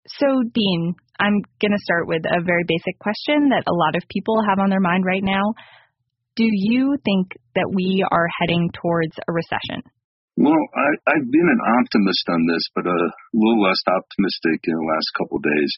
So, Dean, I'm going to start with a very basic question that a lot of people have on their mind right now. Do you think that we are heading towards a recession? Well, I've been an optimist on this, but a little less optimistic in the last couple of days.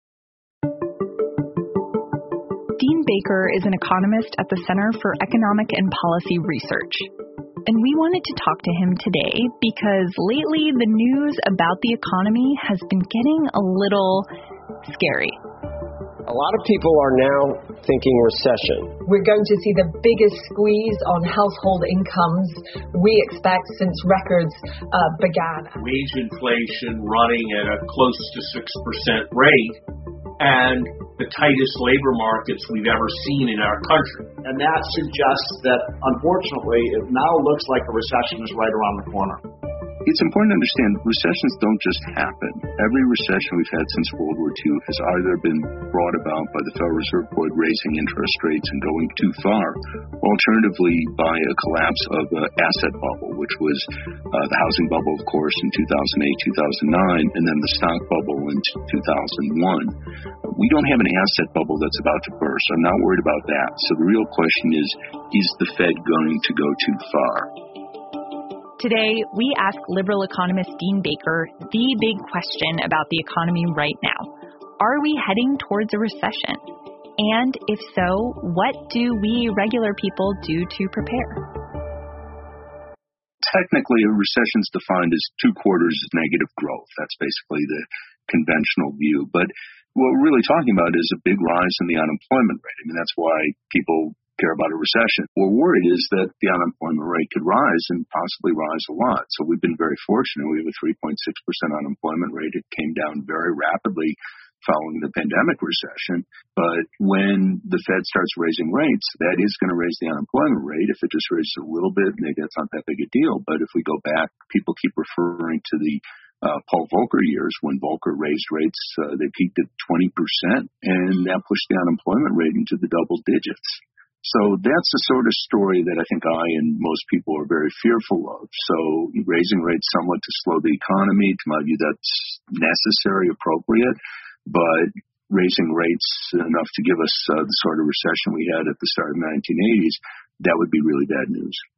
Dean Baker is an economist at the Center for Economic and Policy Research. And we wanted to talk to him today because lately the news about the economy has been getting a little scary. A lot of people are now thinking recession. We're going to see the biggest squeeze on household incomes we expect since records began. Wage inflation running at a close to 6% rate and the tightest labor markets we've ever seen in our country. And that suggests that, unfortunately, it now looks like a recession is right around the corner. It's important to understand recessions don't just happen. Every recession we've had since World War II has either been brought about by the Federal Reserve Board raising interest rates and going too far, alternatively by a collapse of the asset bubble, which was the housing bubble, of course, in 2008, 2009, and then the stock bubble in 2001. We don't have an asset bubble that's about to burst. I'm not worried about that. So the real question is the Fed going to go too far? Today, we ask liberal economist Dean Baker the big question about the economy right now. Are we heading towards a recession? And if so, what do we regular people do to prepare? Technically, a recession is defined as 2 quarters of negative growth. That's basically the conventional view. But what we're really talking about is a big rise in the unemployment rate. I mean, that's why people care about a recession. What we're worried is that the unemployment rate could rise and possibly rise a lot. So we've been very fortunate. We have a 3.6% unemployment rate. It came down very rapidly following the pandemic recession. But when the Fed starts raising rates, that is going to raise the unemployment rate. If it just raises a little bit, maybe that's not that big a deal. But if we go back, people keep referring to the Paul Volcker years when Volcker raised rates. They peaked at 20%, and that pushed the unemployment rate into the double digits. So that's the sort of story that I think I and most people are very fearful of. So raising rates somewhat to slow the economy, to my view, that's necessary, appropriate, but raising rates enough to give us the sort of recession we had at the start of the 1980s, that would be really bad news.